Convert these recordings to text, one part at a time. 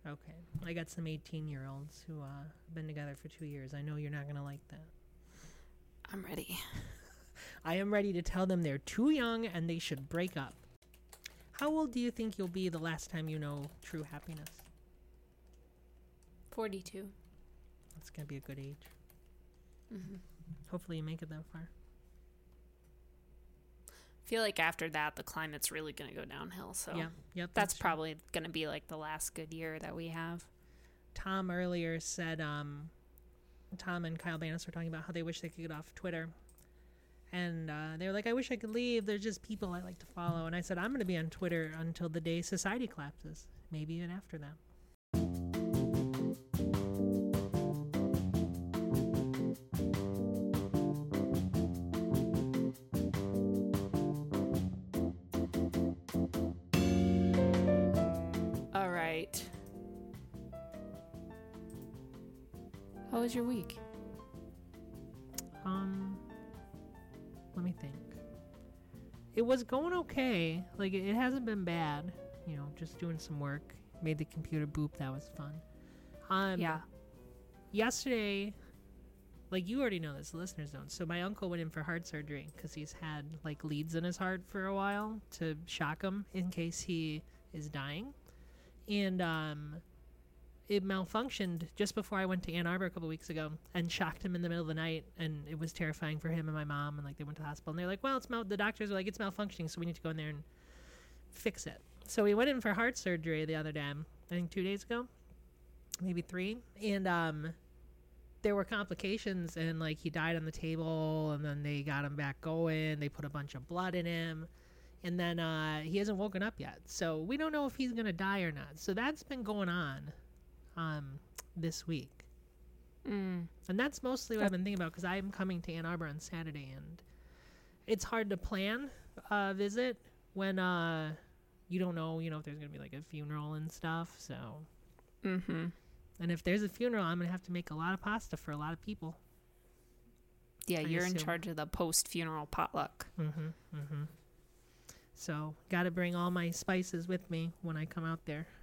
Okay. I got some 18-year-olds who have been together for 2 years. I know you're not going to like that. I'm ready. I am ready to tell them they're too young and they should break up. How old do you think you'll be the last time you know true happiness? 42. That's going to be a good age. Mm-hmm. Hopefully you make it that far. I feel like after that, the climate's really going to go downhill. So yep, that's true. probably going to be like the last good year that we have. Tom earlier said, Tom and Kyle Banas were talking about how they wish they could get off Twitter. And they were like, I wish I could leave. There's just people I like to follow. And I said, I'm going to be on Twitter until the day society collapses. Maybe even after that. All right. How was your week? Let me think. It was going okay. Like, it hasn't been bad. You know, just doing some work. Made the computer boop. That was fun. Yeah. Yesterday, like, you already know this, the listeners don't. So my uncle went in for heart surgery because he's had, like, leads in his heart for a while to shock him in case he is dying. And, it malfunctioned just before I went to Ann Arbor a couple weeks ago and shocked him in the middle of the night, and it was terrifying for him and my mom, and like they went to the hospital and they're like, well, the doctors were like, it's malfunctioning, so we need to go in there and fix it. So we went in for heart surgery the other day, I think 2 days ago, maybe 3, and there were complications, and like he died on the table, and then they got him back going, they put a bunch of blood in him, and then he hasn't woken up yet, so we don't know if he's gonna die or not. So that's been going on this week. And that's mostly what I've been thinking about, because I'm coming to Ann Arbor on Saturday, and it's hard to plan a visit when you don't know, if there's gonna be like a funeral and stuff. So and if there's a funeral, I'm gonna have to make a lot of pasta for a lot of people. Yeah, you're in charge of the post-funeral potluck. So gotta bring all my spices with me when I come out there.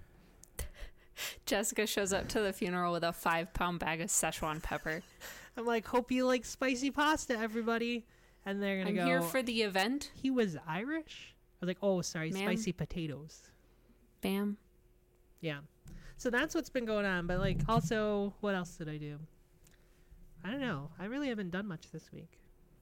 Jessica shows up to the funeral with a 5-pound bag of Szechuan pepper. I'm like, hope you like spicy pasta, everybody. And they're gonna go, I'm here for the event. He was Irish? I was like, oh, sorry, Ma'am? Spicy potatoes. Bam. Yeah. So that's what's been going on. But like, also, what else did I do? I don't know. I really haven't done much this week.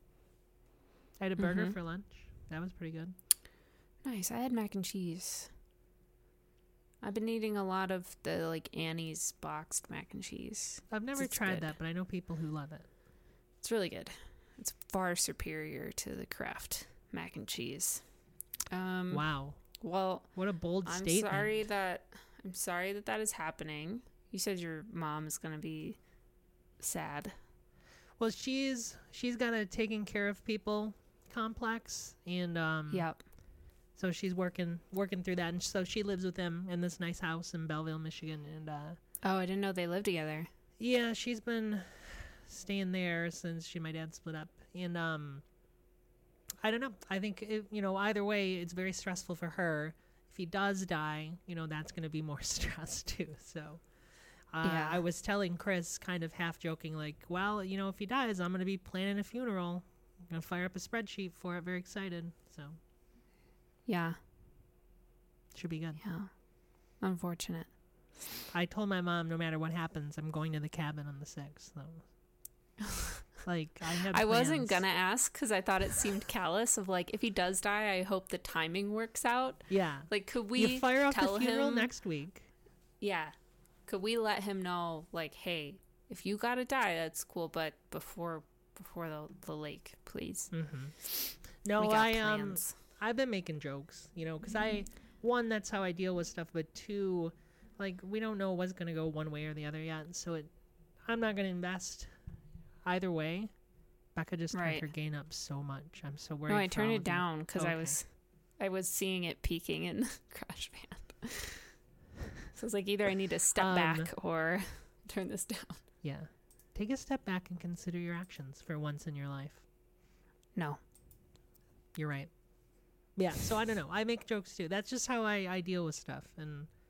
I had a burger for lunch. That was pretty good. Nice. I had mac and cheese. I've been eating a lot of the like Annie's boxed mac and cheese. I've never tried good. that, but I know people who love it. It's really good. It's far superior to the Kraft mac and cheese. Wow. Well, what a bold statement. I'm sorry that is happening. You said your mom is going to be sad. Well, she's got a taking care of people complex, and yep. So she's working through that, and so she lives with them in this nice house in Belleville, Michigan, and oh, I didn't know they live together. Yeah, she's been staying there since she and my dad split up, and I don't know. I think either way, it's very stressful for her. If he does die, that's going to be more stress too. So yeah. I was telling Chris, kind of half joking, like, well, if he dies, I'm going to be planning a funeral. I'm going to fire up a spreadsheet for it. Very excited. So. Yeah. Should be good. Yeah. Unfortunate. I told my mom, no matter what happens, I'm going to the cabin on the 6th. So. Like, I wasn't going to ask because I thought it seemed callous of like, if he does die, I hope the timing works out. Yeah. Like, could we you fire off tell the funeral him next week? Yeah. Could we let him know, like, hey, if you got to die, that's cool, but before the lake, please. No, plans. I've been making jokes, because one, that's how I deal with stuff, but 2, like, we don't know what's going to go one way or the other yet, so I'm not going to invest either way. Becca just turned her gain up so much. I'm so worried. No, I turned it down because I was seeing it peaking in the crash band. So it's like either I need to step back or turn this down. Yeah. Take a step back and consider your actions for once in your life. No. You're right. Yeah, so I don't know. I make jokes too. That's just how I deal with stuff. And,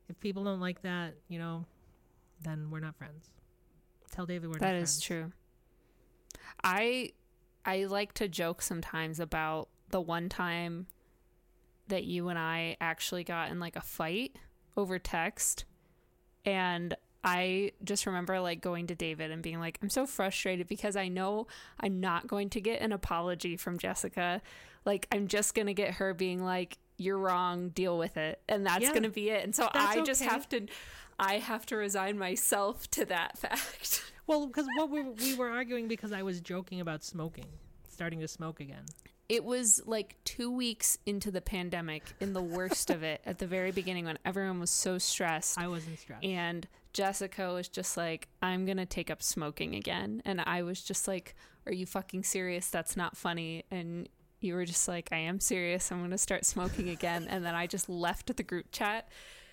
If people don't like that, then we're not friends. Tell David we're not friends. That is true. I like to joke sometimes about the one time that you and I actually got in like a fight over text, and I just remember like going to David and being like, I'm so frustrated because I know I'm not going to get an apology from Jessica. Like, I'm just going to get her being like, you're wrong, deal with it. And that's going to be it. And so I just have to resign myself to that fact. Well, because we were arguing because I was joking about starting to smoke again. It was like 2 weeks into the pandemic, in the worst of it, at the very beginning when everyone was so stressed. I wasn't stressed. And Jessica was just like, I'm going to take up smoking again. And I was just like, are you fucking serious? That's not funny. And you were just like, I am serious. I'm going to start smoking again. And then I just left the group chat.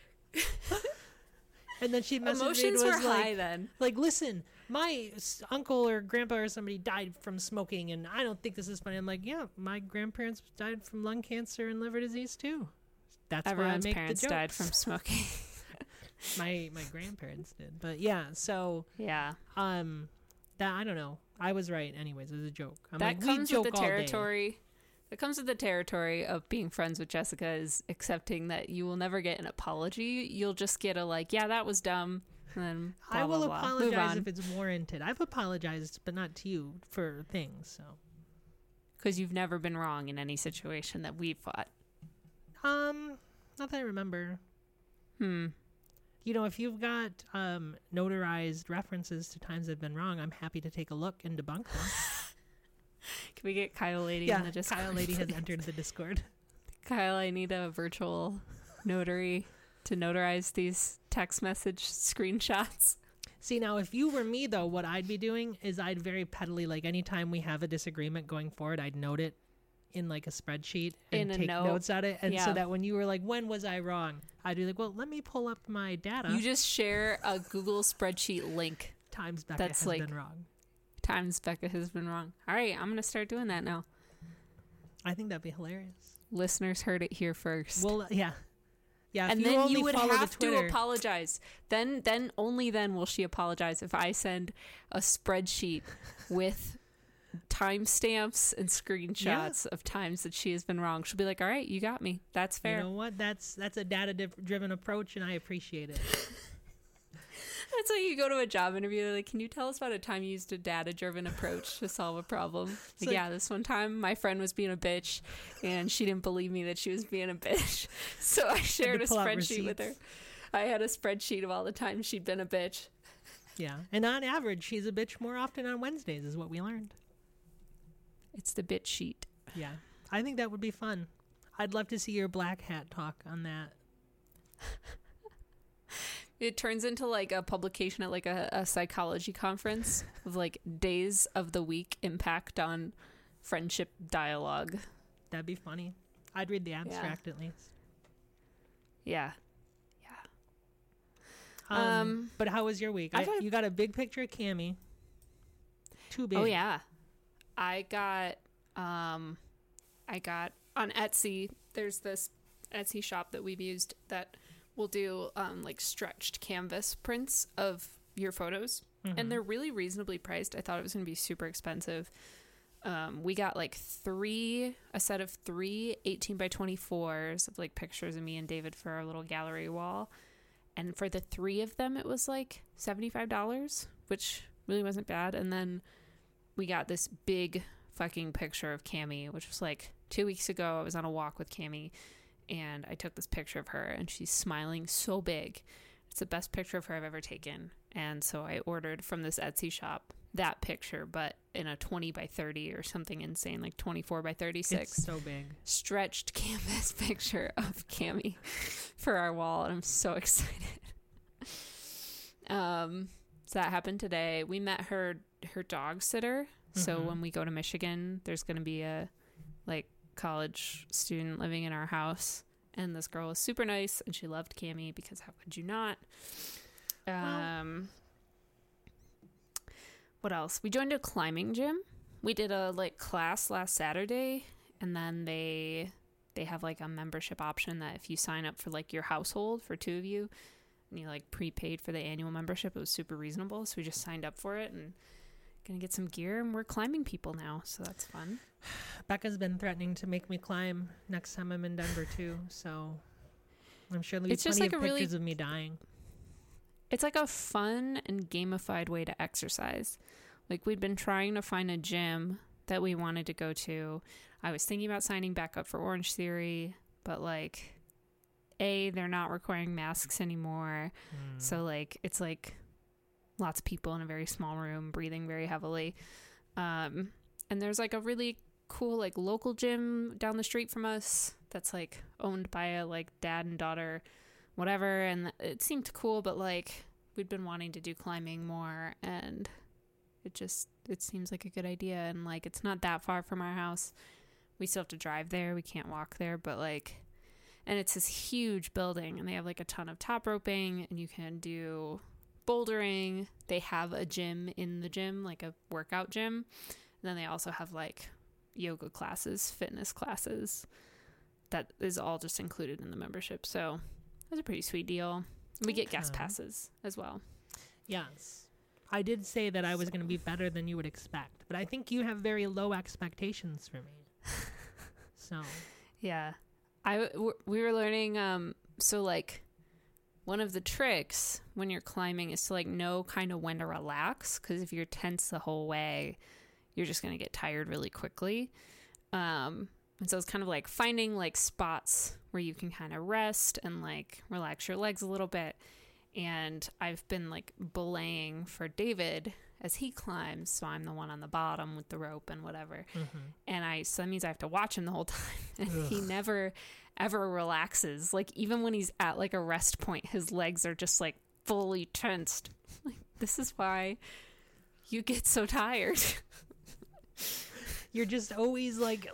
And then she messaged Emotions me. Were high then. Like, listen, my uncle or grandpa or somebody died from smoking, and I don't think this is funny. I'm like, yeah, my grandparents died from lung cancer and liver disease too. That's everyone's why I make parents the jokes. died from smoking. my grandparents did, but yeah. So yeah, that I don't know. I was right, anyways. It was a joke. That comes with the territory. That comes with the territory of being friends with Jessica, is accepting that you will never get an apology. You'll just get a like, yeah, that was dumb. And then blah, I will blah, blah. apologize if it's warranted. I've apologized, but not to you for things. So, because you've never been wrong in any situation that we've fought. Not that I remember. If you've got notarized references to times I've been wrong, I'm happy to take a look and debunk them. Can we get Kyle Lady in the Discord? Kyle Lady has entered the Discord. Kyle, I need a virtual notary to notarize these text message screenshots. See, now, if you were me, though, what I'd be doing is I'd very pettily, like, anytime we have a disagreement going forward, I'd note it in, like, a spreadsheet and take notes at it. And so that when you were like, when was I wrong? I'd be like, well, let me pull up my data. You just share a Google spreadsheet link. Times Becca has been wrong. Times Becca has been wrong. All right, I'm going to start doing that now. I think that'd be hilarious. Listeners heard it here first. Well, yeah. Yeah, and then you would have to apologize. Then only then will she apologize if I send a spreadsheet with timestamps and screenshots of times that she has been wrong. She'll be like, all right, you got me. That's fair. You know what? That's a data-driven approach, and I appreciate it. That's like you go to a job interview, they're like, can you tell us about a time you used a data-driven approach to solve a problem? Like, yeah, this one time my friend was being a bitch and she didn't believe me that she was being a bitch. So I shared a spreadsheet with her. I had a spreadsheet of all the times she'd been a bitch. Yeah. And on average, she's a bitch more often on Wednesdays is what we learned. It's the bitch sheet. Yeah. I think that would be fun. I'd love to see your black hat talk on that. It turns into like a publication at like a psychology conference of like days of the week impact on friendship dialogue. That'd be funny. I'd read the abstract at least. Yeah. But how was your week? You got a big picture of Cammie. Too big. Oh yeah. I got on Etsy, there's this Etsy shop that we've used that will do like stretched canvas prints of your photos, and they're really reasonably priced. I thought it was going to be super expensive. We got like a set of 3 18x24s of like pictures of me and David for our little gallery wall, and for the 3 of them it was like $75, which really wasn't bad. And then we got this big fucking picture of Cammie, which was like 2 weeks ago. I was on a walk with Cammie and I took this picture of her and she's smiling so big. It's the best picture of her I've ever taken. And so I ordered from this Etsy shop that picture, but in a 20x30 or something insane, like 24x36. It's so big. Stretched canvas picture of Cammie for our wall. And I'm so excited. So that happened today. We met her dog sitter. So when we go to Michigan, there's going to be a like college student living in our house, and this girl was super nice and she loved Cammie because how could you not? What else? We joined a climbing gym. We did a like class last Saturday, and then they they have like a membership option that if you sign up for like your household for 2 of you and you like prepaid for the annual membership, it was super reasonable. So we just signed up for it and gonna get some gear, and we're climbing people now. So that's fun. Becca's been threatening to make me climb next time I'm in Denver too. So I'm sure there'll be plenty of pictures of me dying. It's like a fun and gamified way to exercise. Like we'd been trying to find a gym that we wanted to go to. I was thinking about signing back up for Orange Theory, but like, they're not requiring masks anymore. So like, it's like lots of people in a very small room breathing very heavily. And there's like a really cool like local gym down the street from us that's like owned by a like dad and daughter whatever, and it seemed cool, but like we'd been wanting to do climbing more, and it seems like a good idea, and like it's not that far from our house. We still have to drive there, we can't walk there, but like, and it's this huge building, and they have like a ton of top roping, and you can do bouldering. They have a gym in the gym, like a workout gym, and then they also have like yoga classes, fitness classes. That is all just included in the membership, so it was a pretty sweet deal. We get guest passes as well. Yes. I did say that I was going to be better than you would expect, but I think you have very low expectations for me. So. Yeah. We were learning, so like one of the tricks when you're climbing is to like know kind of when to relax, because if you're tense the whole way, you're just going to get tired really quickly. And so it's kind of like finding like spots where you can kind of rest and like relax your legs a little bit. And I've been like belaying for David as he climbs. So I'm the one on the bottom with the rope and whatever. And so that means I have to watch him the whole time. And he never, ever relaxes. Like even when he's at like a rest point, his legs are just like fully tensed. Like, this is why you get so tired. You're just always like,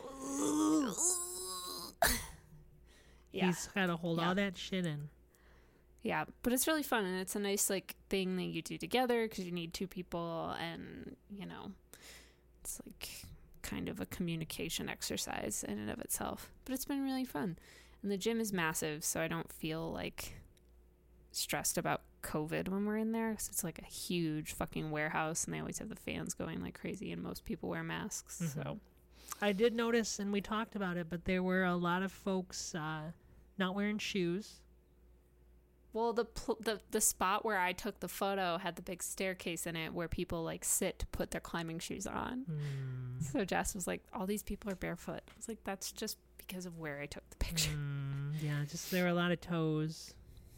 he's got to hold all that shit in. Yeah, but it's really fun, and it's a nice like thing that you do together because you need 2 people, and you know, it's like kind of a communication exercise in and of itself. But it's been really fun, and the gym is massive, so I don't feel like stressed about COVID when we're in there, because it's like a huge fucking warehouse, and they always have the fans going like crazy, and most people wear masks. So I did notice, and we talked about it, but there were a lot of folks not wearing shoes. Well, the spot where I took the photo had the big staircase in it where people like sit to put their climbing shoes on. So Jess was like, all these people are barefoot. I was like, that's just because of where I took the picture. Yeah, just there were a lot of toes.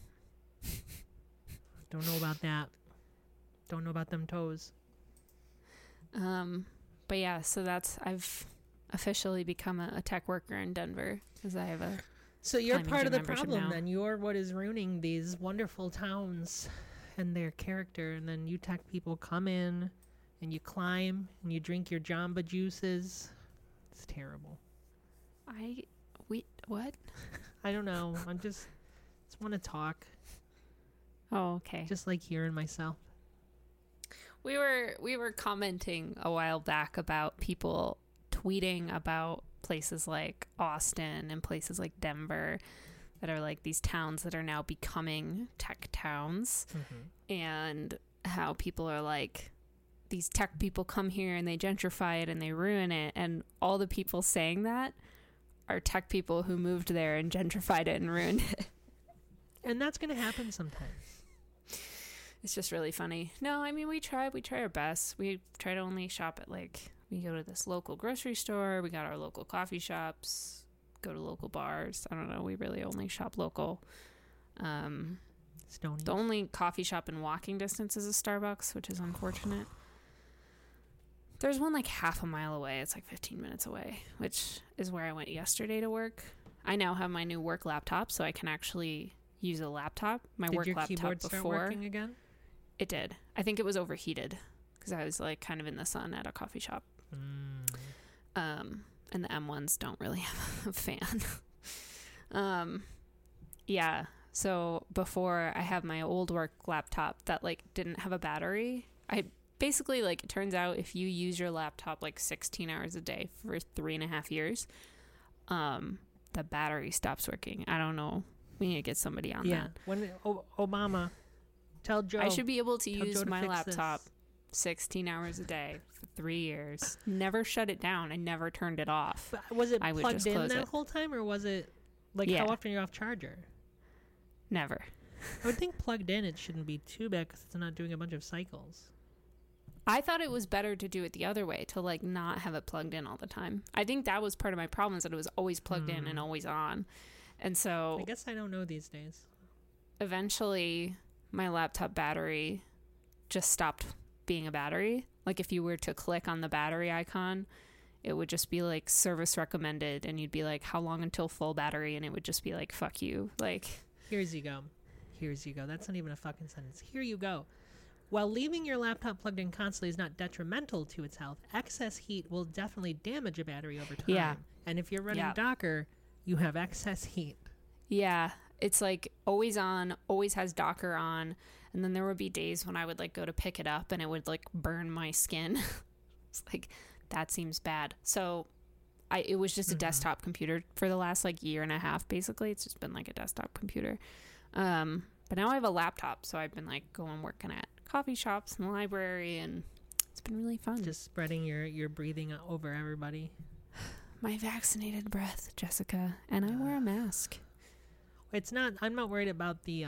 Don't know about that. Don't know about them toes. But yeah, so I've officially become a tech worker in Denver because I have a. So you're part of the problem then. You're what is ruining these wonderful towns and their character. And then you tech people come in and you climb and you drink your Jamba juices. It's terrible. What? I don't know. I just want to talk. Oh, okay. Just like hearing myself. We were commenting a while back about people tweeting about places like Austin and places like Denver that are like these towns that are now becoming tech towns, and how people are like, these tech people come here and they gentrify it and they ruin it, and all the people saying that are tech people who moved there and gentrified it and ruined it. And that's going to happen sometimes. It's just really funny. No, I mean, we try our best. We try to only shop at like, we go to this local grocery store. We got our local coffee shops, go to local bars. I don't know. We really only shop local. Stony. The only coffee shop in walking distance is a Starbucks, which is unfortunate. There's one like half a mile away. It's like 15 minutes away, which is where I went yesterday to work. I now have my new work laptop, so I can actually use a laptop. My work laptop keyboard before start working again? It did. I think it was overheated because I was like kind of in the sun at a coffee shop. And the M1s don't really have a fan. Yeah. So before, I have my old work laptop that like didn't have a battery. I basically, like, it turns out if you use your laptop like 16 hours a day for 3.5 years, the battery stops working. I don't know. We need to get somebody on Yeah. that. When Obama, tell Joe. I should be able to Tell use Joe to my fix laptop this. 16 hours a day for 3 years. Never shut it down. I never turned it off. But was it I would plugged just in close that it. whole time, or was it like Yeah. how often you're off charger? Never. I would think plugged in it shouldn't be too bad because it's not doing a bunch of cycles. I thought it was better to do it the other way, to like not have it plugged in all the time. I think that was part of my problem, is that it was always plugged in and always on. And so I guess I don't know these days. eventually my laptop battery just stopped being a battery. Like if you were to click on the battery icon, it would just be like service recommended, and you'd be like, how long until full battery? And it would just be like, fuck you. Like, Here's you go. Here's you go. That's not even a fucking sentence. Here you go. While leaving your laptop plugged in constantly is not detrimental to its health, excess heat will definitely damage a battery over time. Yeah. And if you're running Yeah. Docker, you have excess heat. yeah, it's like always on, always has Docker on. And then there would be days when I would like go to pick it up and it would like burn my skin. It's like, that seems bad. So it was just a desktop computer for the last like year and a half. Basically, it's just been like a desktop computer. But now I have a laptop, so I've been like going working at coffee shops and the library, and it's been really fun. Just spreading your breathing over everybody. My vaccinated breath, Jessica, and I wear a mask. It's not. I'm not worried about the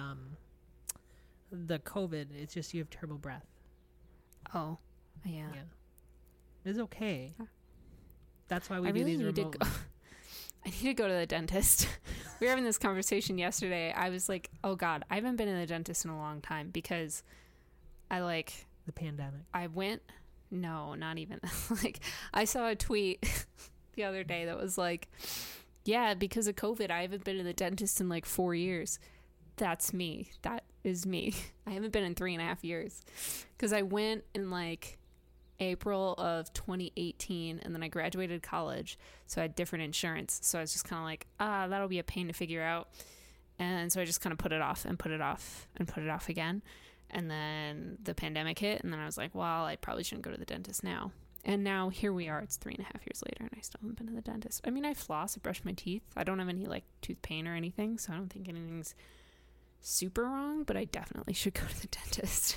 COVID. It's just you have terrible breath. Oh, yeah. Yeah. It's okay. Yeah. That's why we I do really these need to remotely. go. I need to go to the dentist. We were having this conversation yesterday. I was like, oh God, I haven't been to the dentist in a long time because The pandemic. I went, no, not even. Like, I saw a tweet the other day that was like, yeah, because of COVID, I haven't been to the dentist in like 4 years. That's me. That is me. I haven't been in 3.5 years. Because I went in like April of 2018, and then I graduated college, so I had different insurance. So I was just kind of like, that'll be a pain to figure out. And so I just kind of put it off and put it off and put it off again. And then the pandemic hit, and then I was like, well, I probably shouldn't go to the dentist now. And now here we are. It's 3.5 years later, and I still haven't been to the dentist. I mean, I floss, I brush my teeth. I don't have any like tooth pain or anything, so I don't think anything's super wrong, but I definitely should go to the dentist.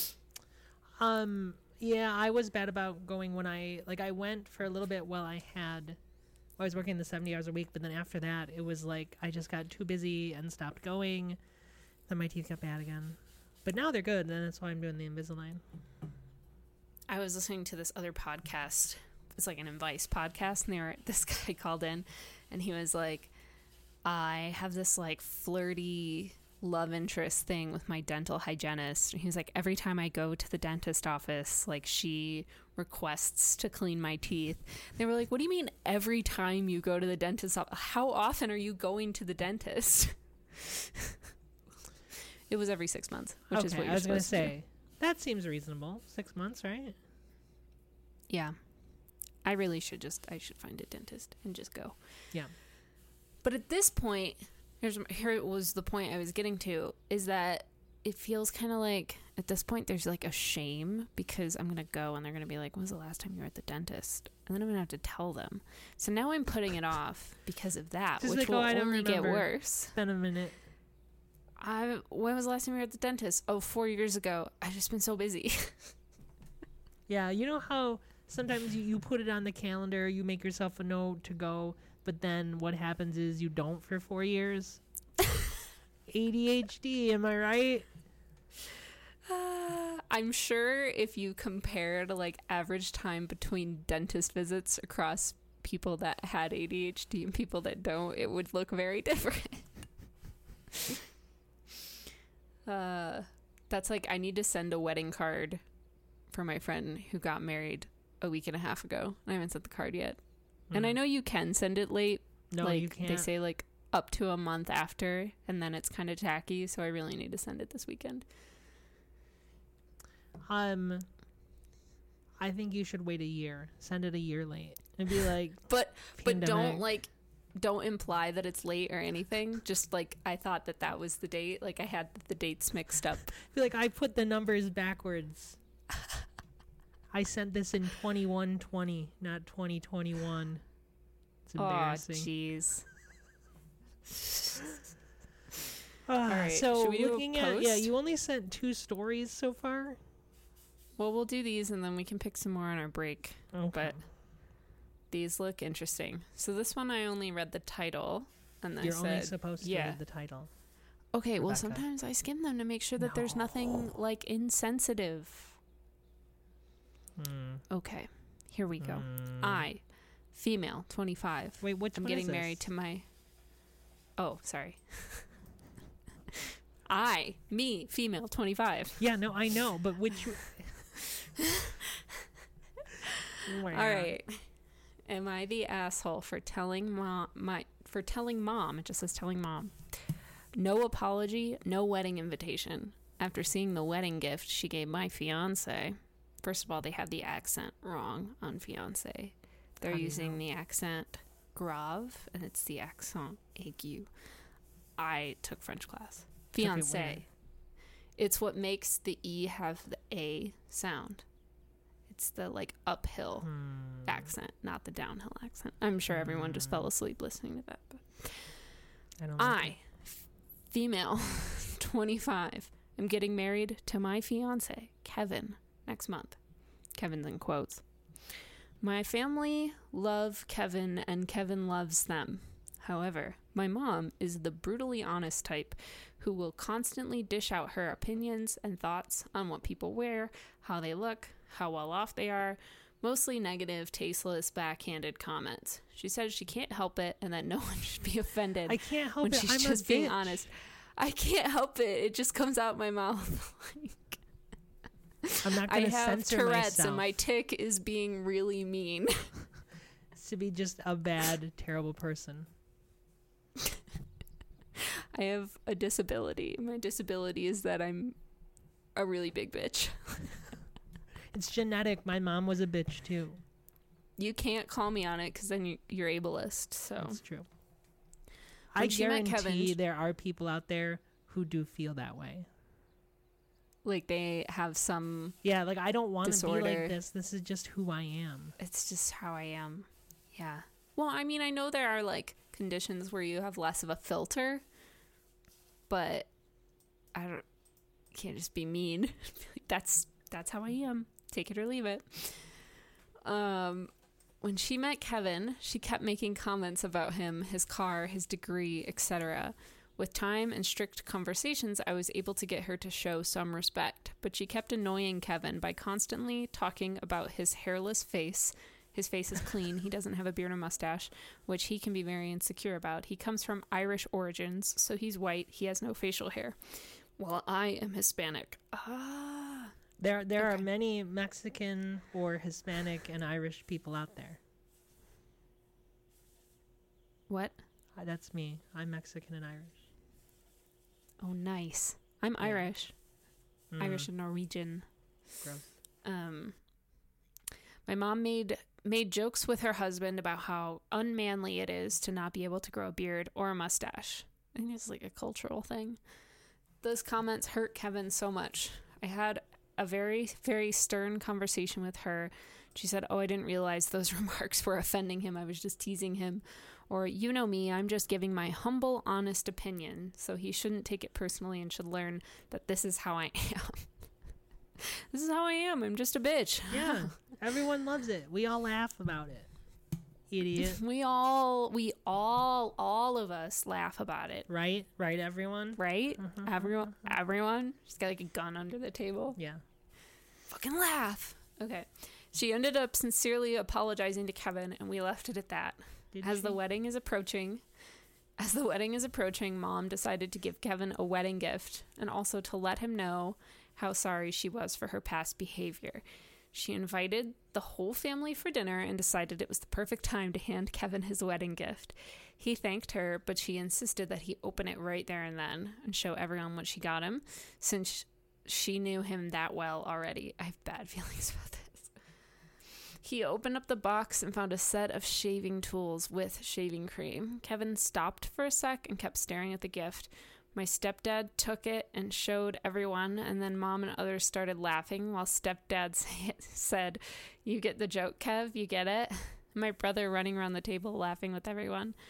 Yeah, I was bad about going when I went for a little bit while I was working the 70 hours a week, but then after that, it was like I just got too busy and stopped going. Then my teeth got bad again. But now they're good, and that's why I'm doing the Invisalign. I was listening to this other podcast. It's like an advice podcast, and this guy called in, and he was like, I have this like flirty love interest thing with my dental hygienist. And he was like, every time I go to the dentist office, like she requests to clean my teeth. They were like, what do you mean every time you go to the dentist office? How often are you going to the dentist? It was every 6 months, which is what you're I was going to supposed to do. say, that seems reasonable. 6 months, right? Yeah. I really should find a dentist and just go. Yeah. But at this point, here was the point I was getting to, is that it feels kind of like, at this point, there's like a shame, because I'm going to go and they're going to be like, when was the last time you were at the dentist? And then I'm going to have to tell them. So now I'm putting it off because of that, Just which like, will I don't only get remember. worse. It's been a minute. When was the last time you were at the dentist? Oh, 4 years ago. I've just been so busy. Yeah, you know how sometimes you put it on the calendar, you make yourself a note to go, but then what happens is you don't for 4 years? ADHD, am I right? I'm sure if you compare to like average time between dentist visits across people that had ADHD and people that don't, it would look very different. That's like, I need to send a wedding card for my friend who got married a week and a half ago. I haven't sent the card yet. And I know you can send it late. No, like, you can't. They say like up to a month after, and then it's kind of tacky, so I really need to send it this weekend. I think you should wait a year. Send it a year late and be like, But pandemic. don't imply that it's late or anything. Just like, I thought that was the date. Like, I had the dates mixed up. Be like, I put the numbers backwards. I sent this in 2120, not 2021. It's Oh, embarrassing. jeez. right, So should we do a looking at post? you only sent 2 stories so far. Well, we'll do these and then we can pick some more on our break. Okay. But these look interesting. So this one I only read the title, and I You're said, only supposed to read the title. okay, well, Rebecca. sometimes I skim them to make sure that there's nothing, like, insensitive. Okay, here we go. I, female, 25. Wait, which I'm one getting is this? married to my... Oh, sorry. I, me, female, 25. Yeah, no, I know, but which... All right. Am I the asshole for telling mom? It just says telling mom. No apology, no wedding invitation. After seeing the wedding gift she gave my fiance. First of all, they have the accent wrong on fiance. They're using the accent grave, and it's the accent aigu. I took French class. Fiance. It's what makes the E have the A sound. It's the, like, uphill accent, not the downhill accent. I'm sure everyone just fell asleep listening to that. But I, female, 25, am getting married to my fiance, Kevin, next month. Kevin's in quotes. My family love Kevin, and Kevin loves them. However, my mom is the brutally honest type who will constantly dish out her opinions and thoughts on what people wear, how they look, how well off they are, mostly negative, tasteless, backhanded comments. She says she can't help it and that no one should be offended. I can't help when it. she's I'm just a being bitch. honest. I can't help it. It just comes out my mouth. I'm not I going to have censor Tourette's myself. and my tick is being really mean. To be just a bad, terrible person. I have a disability. My disability is that I'm a really big bitch. It's genetic. My mom was a bitch too. You can't call me on it because then you're ableist. So That's true. When I she met guarantee Kevin, there are people out there who do feel that way. like, they have some... Yeah, like, I don't want to be disorder. like this. This is just who I am. It's just how I am. Yeah. Well, I mean, I know there are, like, conditions where you have less of a filter, but can't just be mean. That's how I am. Take it or leave it. When she met Kevin, she kept making comments about him, his car, his degree, etc. With time and strict conversations, I was able to get her to show some respect, but she kept annoying Kevin by constantly talking about his hairless face. His face is clean. He doesn't have a beard or mustache, which he can be very insecure about. He comes from Irish origins, so he's white. He has no facial hair. Well, I am Hispanic. There are many Mexican or Hispanic and Irish people out there. What? That's me. I'm Mexican and Irish. Oh, nice. I'm Yeah. Irish. Irish and Norwegian. Gross. My mom made jokes with her husband about how unmanly it is to not be able to grow a beard or a mustache. I think it's like a cultural thing. Those comments hurt Kevin so much. I had a very, very stern conversation with her. She said, "Oh, I didn't realize those remarks were offending him. I was just teasing him." Or, "You know me, I'm just giving my humble, honest opinion, so he shouldn't take it personally and should learn that this is how I am." This is how I am. I'm just a bitch. Yeah. Everyone loves it. We all laugh about it. Idiot. We all of us laugh about it. Right? Right, everyone? Right? Everyone. She's got like a gun under the table. Yeah. Fucking laugh. Okay. She ended up sincerely apologizing to Kevin, and we left it at that. As the wedding is approaching, Mom decided to give Kevin a wedding gift and also to let him know how sorry she was for her past behavior. She invited the whole family for dinner and decided it was the perfect time to hand Kevin his wedding gift. He thanked her, but she insisted that he open it right there and then and show everyone what she got him, since she knew him that well already. I have bad feelings about this. He opened up the box and found a set of shaving tools with shaving cream. Kevin stopped for a sec and kept staring at the gift. My stepdad took it and showed everyone, and then Mom and others started laughing while stepdad said, "You get the joke, Kev? You get it?" My brother running around the table laughing with everyone.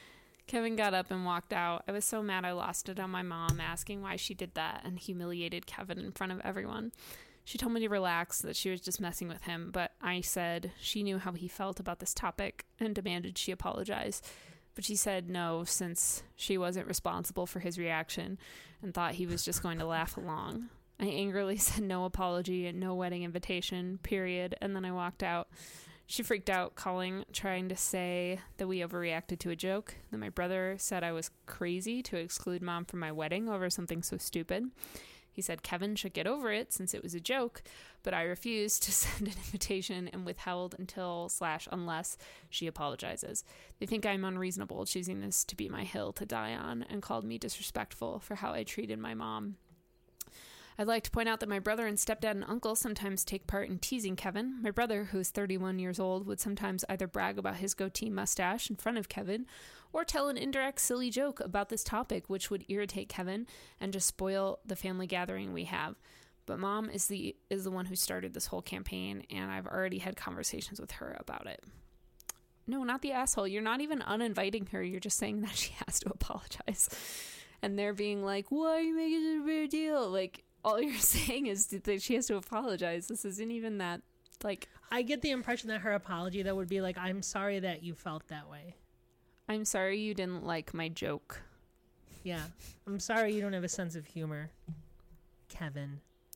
Kevin got up and walked out. I was so mad I lost it on my mom asking why she did that and humiliated Kevin in front of everyone. She told me to relax, that she was just messing with him, but I said she knew how he felt about this topic and demanded she apologize. But she said no, since she wasn't responsible for his reaction and thought he was just going to laugh along. I angrily said no apology and no wedding invitation, period, and then I walked out. She freaked out, trying to say that we overreacted to a joke, that my brother said I was crazy to exclude Mom from my wedding over something so stupid. He said Kevin should get over it since it was a joke, but I refused to send an invitation and withheld until/unless she apologizes. They think I'm unreasonable, choosing this to be my hill to die on, and called me disrespectful for how I treated my mom. I'd like to point out that my brother and stepdad and uncle sometimes take part in teasing Kevin. My brother, who is 31 years old, would sometimes either brag about his goatee mustache in front of Kevin or tell an indirect silly joke about this topic, which would irritate Kevin and just spoil the family gathering we have. But Mom is the one who started this whole campaign, and I've already had conversations with her about it. No, not the asshole. You're not even uninviting her. You're just saying that she has to apologize. And they're being like, why are you making it a big deal? Like, all you're saying is that she has to apologize. This isn't even that, like... I get the impression that her apology, that would be like, I'm sorry that you felt that way. I'm sorry you didn't like my joke. Yeah. I'm sorry you don't have a sense of humor, Kevin.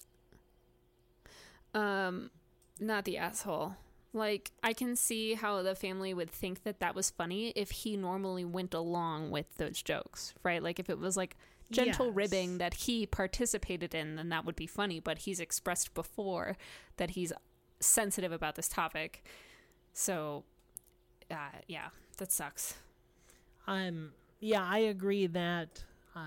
Not the asshole. Like, I can see how the family would think that that was funny if he normally went along with those jokes, right? Like, if it was, like, gentle ribbing that he participated in, then that would be funny. But he's expressed before that he's sensitive about this topic. So, yeah, that sucks. Yeah, I agree that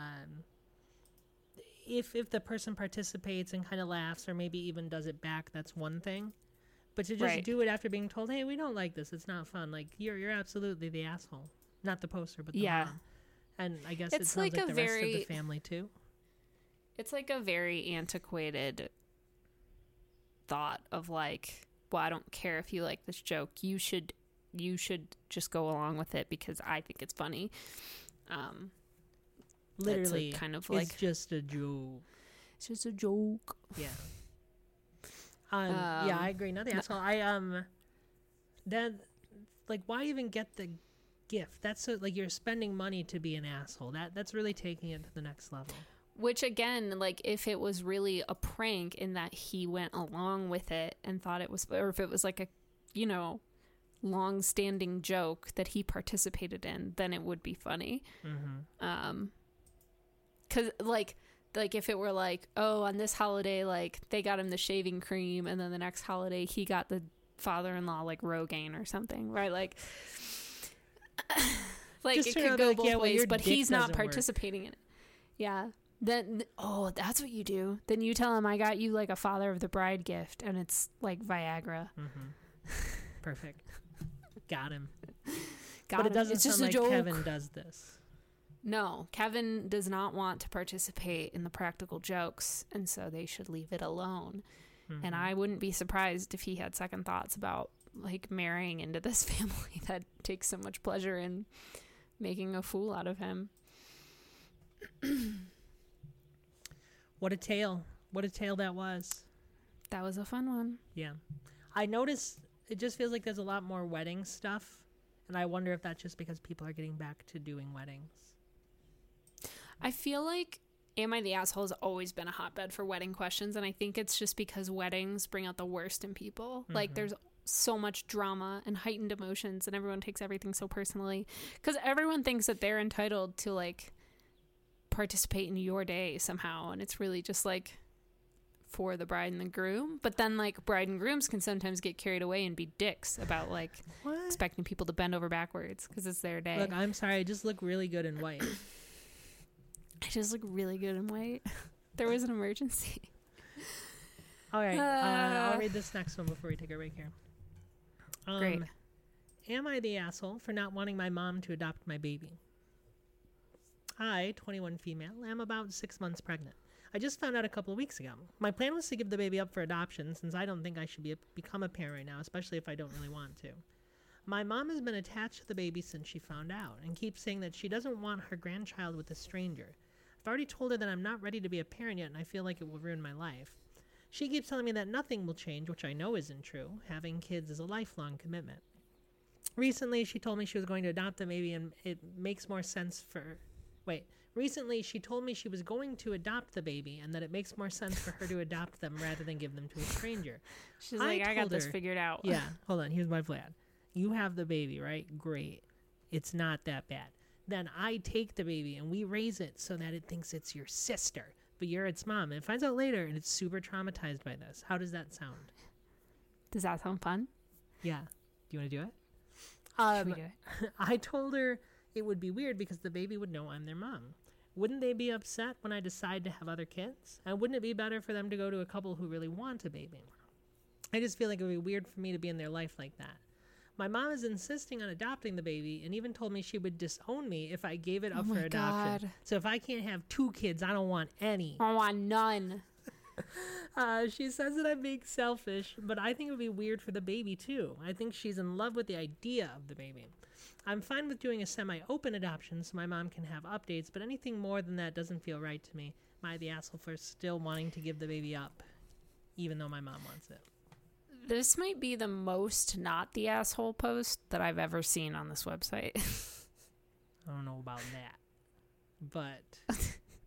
if the person participates and kind of laughs or maybe even does it back, that's one thing. But to just do it after being told, hey, we don't like this, it's not fun. Like, you're absolutely the asshole. Not the poster, but the mom. And I guess it sounds like the rest of the family, too. It's like a very antiquated thought of like, well, I don't care if you like this joke. You should just go along with it because I think it's funny. Literally, kind of like, it's just a joke. It's just a joke. Yeah. Yeah, I agree. Not the asshole. That, like, why even get the gift? That's so, like, you're spending money to be an asshole. That's really taking it to the next level. Which, again, like, if it was really a prank in that he went along with it and thought it was, or if it was like a, long-standing joke that he participated in, then it would be funny. Mm-hmm. 'Cause, like if it were like, oh, on this holiday, like, they got him the shaving cream, and then the next holiday he got the father-in-law, like, Rogaine or something, right? Like it could go both ways, but he's not participating in it. Yeah. Then, oh, that's what you do. Then you tell him, I got you, like, a father of the bride gift, and it's, like, Viagra. Mm-hmm. Perfect. Got him. But it doesn't sound like Kevin does this. No, Kevin does not want to participate in the practical jokes, and so they should leave it alone. Mm-hmm. And I wouldn't be surprised if he had second thoughts about, like, marrying into this family that takes so much pleasure in making a fool out of him. What a tale. What a tale that was. That was a fun one. Yeah. I noticed it just feels like there's a lot more wedding stuff, and I wonder if that's just because people are getting back to doing weddings. I feel like Am I the Asshole has always been a hotbed for wedding questions, and I think it's just because weddings bring out the worst in people. Mm-hmm. Like, there's so much drama and heightened emotions, and everyone takes everything so personally because everyone thinks that they're entitled to, like, participate in your day somehow, and it's really just, like, for the bride and the groom. But then, like, bride and grooms can sometimes get carried away and be dicks about, like, expecting people to bend over backwards because it's their day. Look, I'm sorry, I just look really good in white. I just look really good in white. There was an emergency. All right, I'll read this next one before we take a break here. Great. Am I the asshole for not wanting my mom to adopt my baby? I, 21 female, am about 6 months pregnant. I just found out a couple of weeks ago. My plan was to give the baby up for adoption since I don't think I should become a parent right now, especially if I don't really want to. My mom has been attached to the baby since she found out and keeps saying that she doesn't want her grandchild with a stranger. I've already told her that I'm not ready to be a parent yet and I feel like it will ruin my life. She keeps telling me that nothing will change, which I know isn't true. Having kids is a lifelong commitment. Recently, she told me she was going to adopt the baby and it makes more sense for... Recently, she told me she was going to adopt the baby and that it makes more sense for her to adopt them rather than give them to a stranger. She's like, I got this figured out. Yeah, hold on. Here's my plan. You have the baby, right? Great. It's not that bad. Then I take the baby and we raise it so that it thinks it's your sister, but you're its mom. And it finds out later and it's super traumatized by this. How does that sound? Does that sound fun? Yeah. Do you want to do it? Should we do it? I told her it would be weird because the baby would know I'm their mom. Wouldn't they be upset when I decide to have other kids? And wouldn't it be better for them to go to a couple who really want a baby? I just feel like it would be weird for me to be in their life like that. My mom is insisting on adopting the baby and even told me she would disown me if I gave it up for adoption. God. So if I can't have 2 kids, I don't want any. I want none. She says that I'm being selfish, but I think it would be weird for the baby too. I think she's in love with the idea of the baby. I'm fine with doing a semi-open adoption so my mom can have updates, but anything more than that doesn't feel right to me. Am I the asshole for still wanting to give the baby up, even though my mom wants it? This might be the most not the asshole post that I've ever seen on this website. I don't know about that, but...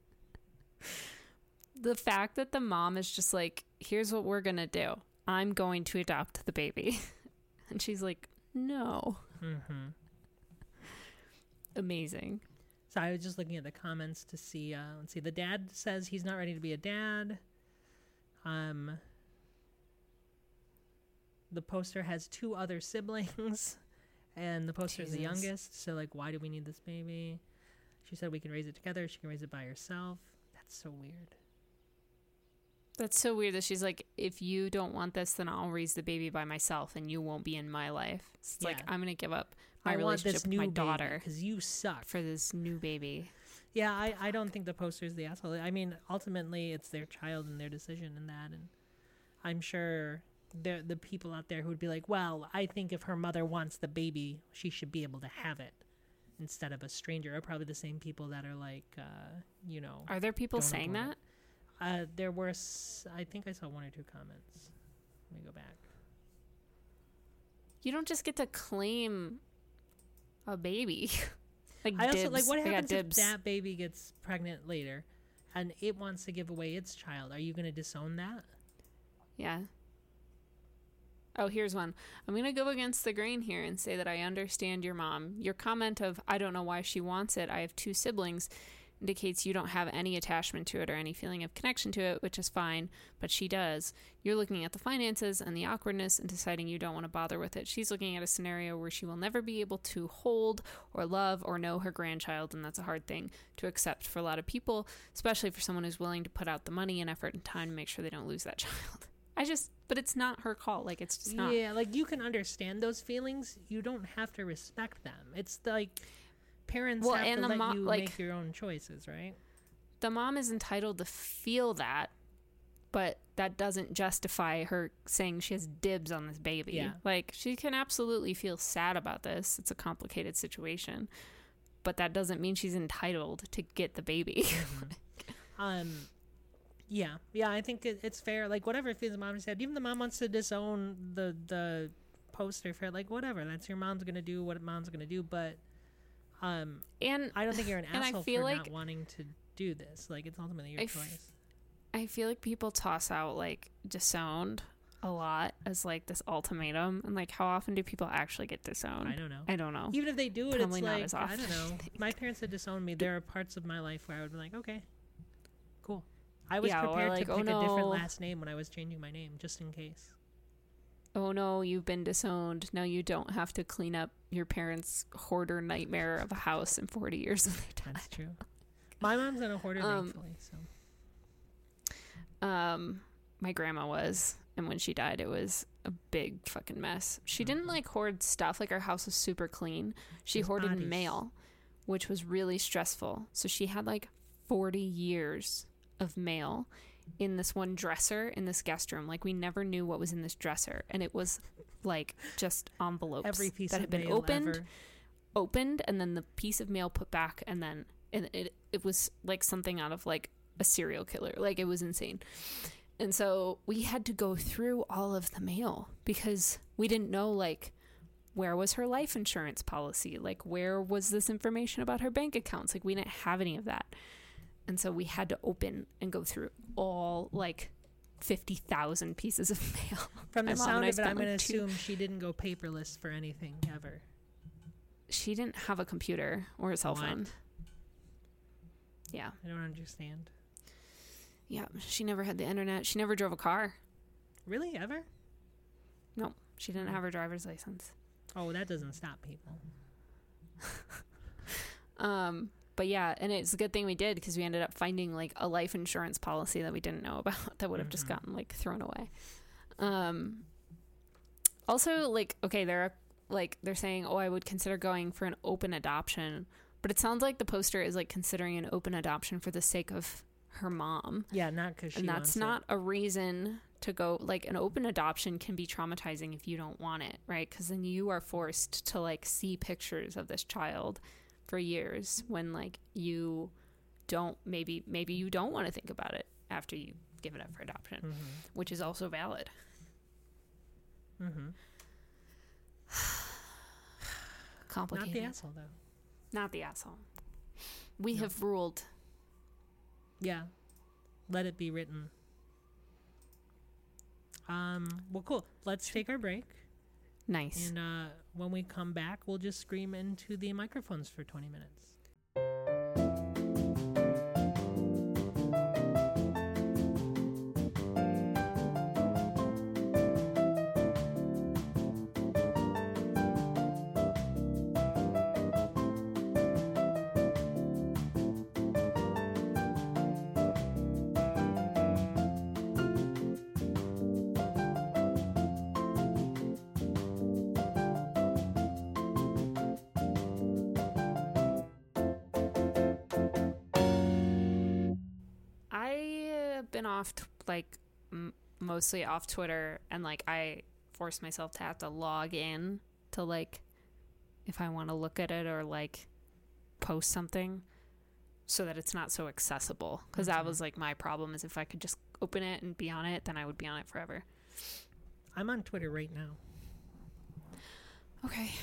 The fact that the mom is just like, here's what we're going to do. I'm going to adopt the baby. And she's like, no. Mm-hmm. Amazing. So I was just looking at the comments to see, let's see, the dad says he's not ready to be a dad. The poster has 2 other siblings, and the poster is the youngest. So, like, why do we need this baby? She said we can raise it together. She can raise it by herself. That's so weird. That's so weird that she's like, if you don't want this, then I'll raise the baby by myself, and you won't be in my life. It's like, I'm going to give up my relationship with my daughter because you suck for this new baby. Yeah, I don't think the poster is the asshole. I mean, ultimately, it's their child and their decision in that, and I'm sure the people out there who would be like, well, I think if her mother wants the baby, she should be able to have it instead of a stranger, are probably the same people that are like, Are there people saying that? There were, I think I saw 1 or 2 comments. Let me go back. You don't just get to claim a baby. Like, I also, like, what happens if that baby gets pregnant later and it wants to give away its child? Are you going to disown that? Yeah. Oh, here's one. I'm going to go against the grain here and say that I understand your mom. Your comment of, I don't know why she wants it. I have 2 siblings indicates you don't have any attachment to it or any feeling of connection to it, which is fine, but she does. You're looking at the finances and the awkwardness and deciding you don't want to bother with it. She's looking at a scenario where she will never be able to hold or love or know her grandchild, and that's a hard thing to accept for a lot of people, especially for someone who's willing to put out the money and effort and time to make sure they don't lose that child. But it's not her call. Like, it's just not. Yeah, like, you can understand those feelings. You don't have to respect them. It's like... Parents have to let you make your own choices, right? The mom is entitled to feel that, but that doesn't justify her saying she has dibs on this baby. Yeah. Like, she can absolutely feel sad about this. It's a complicated situation, but that doesn't mean she's entitled to get the baby. Mm-hmm. Yeah, I think it's fair. Like, whatever feels the mom said, even the mom wants to disown the poster for, like, whatever. That's your mom's gonna do what mom's gonna do, but. And I don't think you're an asshole for not wanting to do this. Like, it's ultimately your choice. I feel like people toss out, like, disowned a lot as, like, this ultimatum. And, like, how often do people actually get disowned? I don't know. Even if they do it, Probably it's not like, as often. I don't know. My parents had disowned me. There are parts of my life where I would be like, okay, cool. I was prepared to pick a different last name when I was changing my name, just in case. Oh no, you've been disowned. Now you don't have to clean up your parents' hoarder nightmare of a house in 40 years of their time. That's true. My mom's not a hoarder, thankfully. So, my grandma was, and when she died, it was a big fucking mess. She didn't like hoard stuff. Like, our house was super clean. She hoarded mail, which was really stressful. So she had like 40 years of mail, in this one dresser in this guest room. Like, we never knew what was in this dresser, and it was like just envelopes Every piece that of had been mail ever. opened, and then the piece of mail put back, and then it was like something out of like a serial killer. Like, it was insane. And so we had to go through all of the mail because we didn't know, like, where was her life insurance policy? Like, where was this information about her bank accounts? Like, we didn't have any of that. And so we had to open and go through all, like, 50,000 pieces of mail. From the My mom sound and I of it, I'm spent, going to like, assume she didn't go paperless for anything ever. She didn't have a computer or a cell What? phone. Yeah. I don't understand. Yeah. She never had the internet. She never drove a car. Really? Ever? No, she didn't have her driver's license. Oh, that doesn't stop people. But yeah, and it's a good thing we did because we ended up finding like a life insurance policy that we didn't know about that would have just gotten like thrown away. Also, like, okay, they're saying, oh, I would consider going for an open adoption, but it sounds like the poster is like considering an open adoption for the sake of her mom. Yeah, not because she And wants that's not a reason to go. Like, an open adoption can be traumatizing if you don't want it, right? Because then you are forced to like see pictures of this child for years when like you don't, maybe you don't want to think about it after you give it up for adoption, which is also valid. Complicated. Not the asshole, though. Not the asshole. We have ruled. Yeah. Let it be written. Well, cool. Let's take our break. Nice. And when we come back, we'll just scream into the microphones for 20 minutes. Been off mostly off Twitter, and like I force myself to have to log in to like if I want to look at it or like post something so that it's not so accessible, because that was like my problem, is if I could just open it and be on it, then I would be on it forever. I'm on Twitter right now. Okay.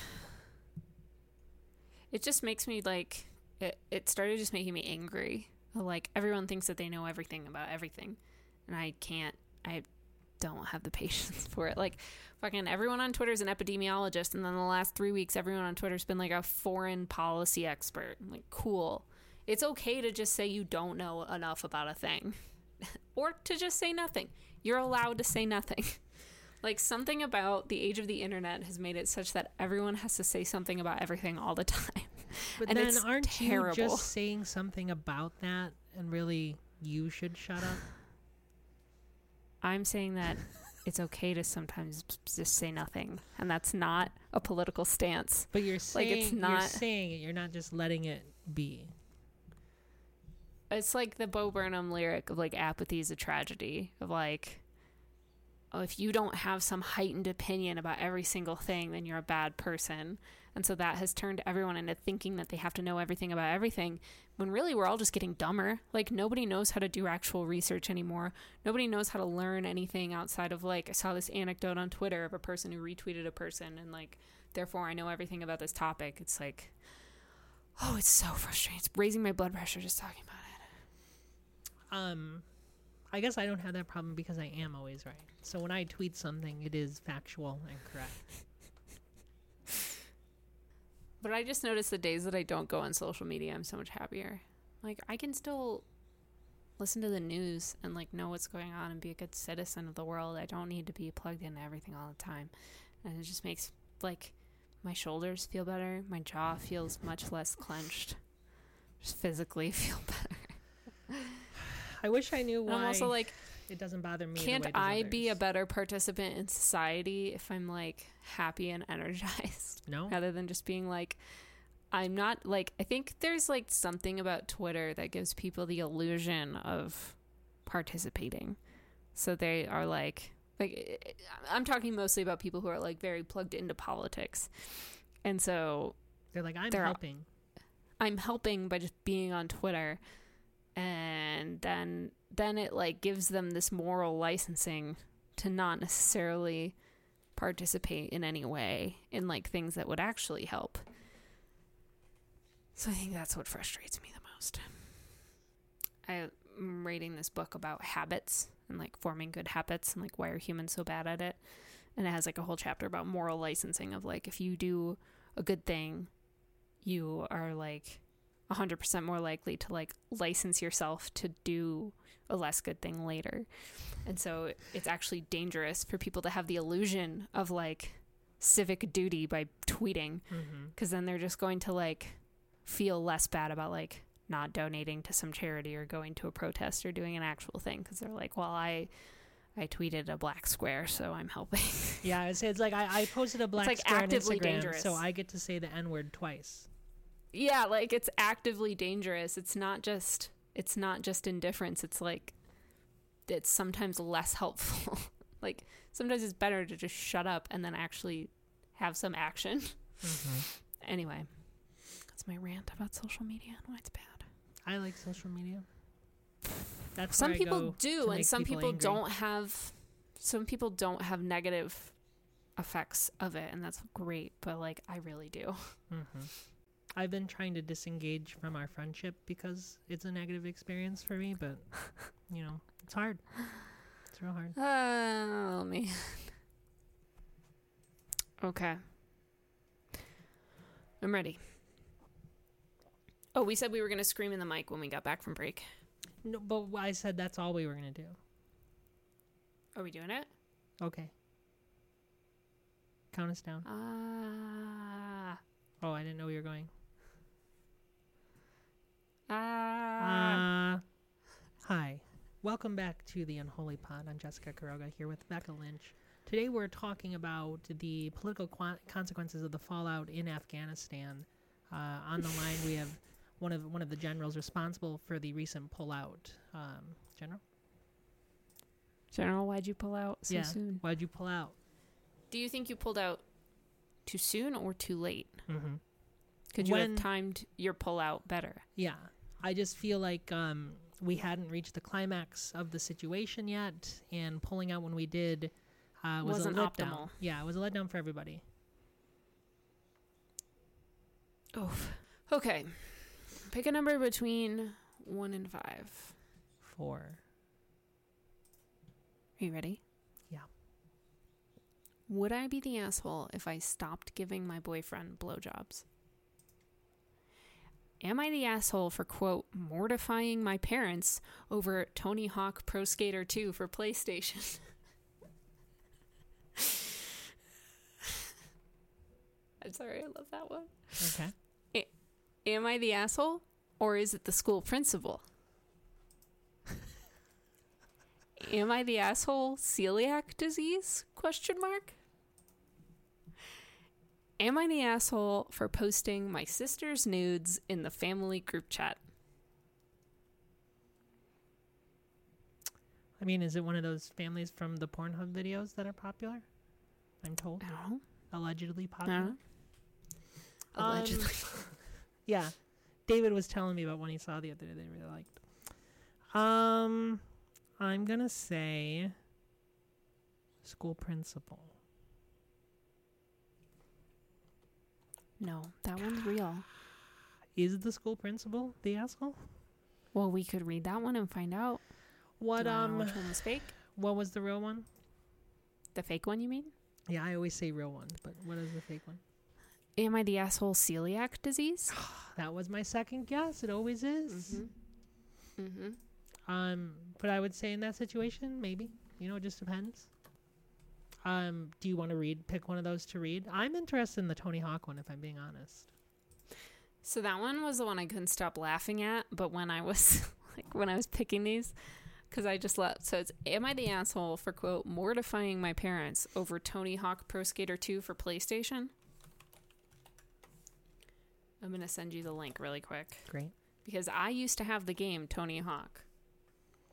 It just makes me like it started just making me angry. Like, everyone thinks that they know everything about everything, and I don't have the patience for it. Like, fucking everyone on Twitter is an epidemiologist, and then the last 3 weeks everyone on Twitter's been like a foreign policy expert. I'm like, cool. It's okay to just say you don't know enough about a thing or to just say nothing. You're allowed to say nothing. Like, something about the age of the internet has made it such that everyone has to say something about everything all the time. But and then it's aren't terrible. you just saying something about that, and really you should shut up? I'm saying that it's okay to sometimes just say nothing, and that's not a political stance. But you're saying, like, it's not, you're saying it, you're not just letting it be. It's like the Bo Burnham lyric of like, apathy is a tragedy, of like, oh, if you don't have some heightened opinion about every single thing, then you're a bad person. And so that has turned everyone into thinking that they have to know everything about everything, when really we're all just getting dumber. Like, nobody knows how to do actual research anymore. Nobody knows how to learn anything outside of like, I saw this anecdote on Twitter of a person who retweeted a person, and like, therefore I know everything about this topic. It's like, oh, it's so frustrating. It's raising my blood pressure just talking about it. I guess I don't have that problem because I am always right. So when I tweet something, it is factual and correct. But I just noticed the days that I don't go on social media, I'm so much happier. Like, I can still listen to the news and like know what's going on and be a good citizen of the world. I don't need to be plugged into everything all the time. And it just makes like my shoulders feel better. My jaw feels much less clenched. Just physically feel better. I wish I knew why. I'm also like, it doesn't bother me. Can't the way it does I be a others. better participant in society if I'm like happy and energized? No. Rather than just being like, I'm not like, I think there's like something about Twitter that gives people the illusion of participating. So they are like I'm talking mostly about people who are like very plugged into politics. And so they're like, I'm helping by just being on Twitter. And then it like gives them this moral licensing to not necessarily participate in any way in like things that would actually help. So I think that's what frustrates me the most. I'm reading this book about habits and like forming good habits and like why are humans so bad at it. And it has like a whole chapter about moral licensing of like if you do a good thing, you are like 100% more likely to like license yourself to do a less good thing later. And so it's actually dangerous for people to have the illusion of like civic duty by tweeting, because then they're just going to like feel less bad about like not donating to some charity or going to a protest or doing an actual thing, because they're like, well, I tweeted a black square, so I'm helping. Yeah, it's like I posted a black like square on actively Instagram, dangerous. so I get to say the N-word twice. Yeah, like it's actively dangerous. It's not just indifference. It's like it's sometimes less helpful. Like sometimes it's better to just shut up and then actually have some action. Anyway, that's my rant about social media and why it's bad. I like social media. That's some where I people go do, to and make some people angry. don't have. Some people don't have negative effects of it, and that's great. But like, I really do. I've been trying to disengage from our friendship because it's a negative experience for me, but you know, it's hard. It's real hard. Oh man. Okay. I'm ready. Oh, we said we were going to scream in the mic when we got back from break. No, but I said that's all we were gonna do. Are we doing it? Okay. Count us down. Oh, I didn't know we were going. Hi. Welcome back to the Unholy Pod. I'm Jessica Quiroga here with Becca Lynch. Today we're talking about the political consequences of the fallout in Afghanistan. On the line we have one of the generals responsible for the recent pullout. General, why'd you pull out so soon? Why'd you pull out? Do you think you pulled out too soon or too late? Mm-hmm. Could you have timed your pullout better? Yeah. I just feel like we hadn't reached the climax of the situation yet, and pulling out when we did wasn't a letdown. Optimal. Yeah, it was a letdown for everybody. Oh. Okay. Pick a number between 1 and 5. 4. Are you ready? Yeah. Would I be the asshole if I stopped giving my boyfriend blowjobs? Am I the asshole for, quote, mortifying my parents over Tony Hawk Pro Skater 2 for PlayStation? I'm sorry, I love that one. Okay. Am I the asshole, or is it the school principal? Am I the asshole celiac disease? Question mark. Am I the asshole for posting my sister's nudes in the family group chat? I mean, is it one of those families from the Pornhub videos that are popular? I'm told. I don't know. Allegedly popular. Allegedly. Yeah. David was telling me about one he saw the other day that he really liked. I'm going to say school principal. No, that one's real. Is the school principal the asshole? Well, we could read that one and find out. What which one was fake? What was the real one? The fake one, you mean? Yeah, I always say real one, but what is the fake one? Am I the asshole celiac disease? That was my second guess. It always is. But I would say in that situation, maybe. You know, it just depends. Do you want to pick one of those to read? I'm interested in the Tony Hawk one, if I'm being honest. So that one was the one I couldn't stop laughing at, but when I was when I was picking these, because I just laughed. So it's, am I the asshole for, quote, mortifying my parents over Tony Hawk Pro Skater 2 for PlayStation? I'm going to send you the link really quick. Great. Because I used to have the game Tony Hawk.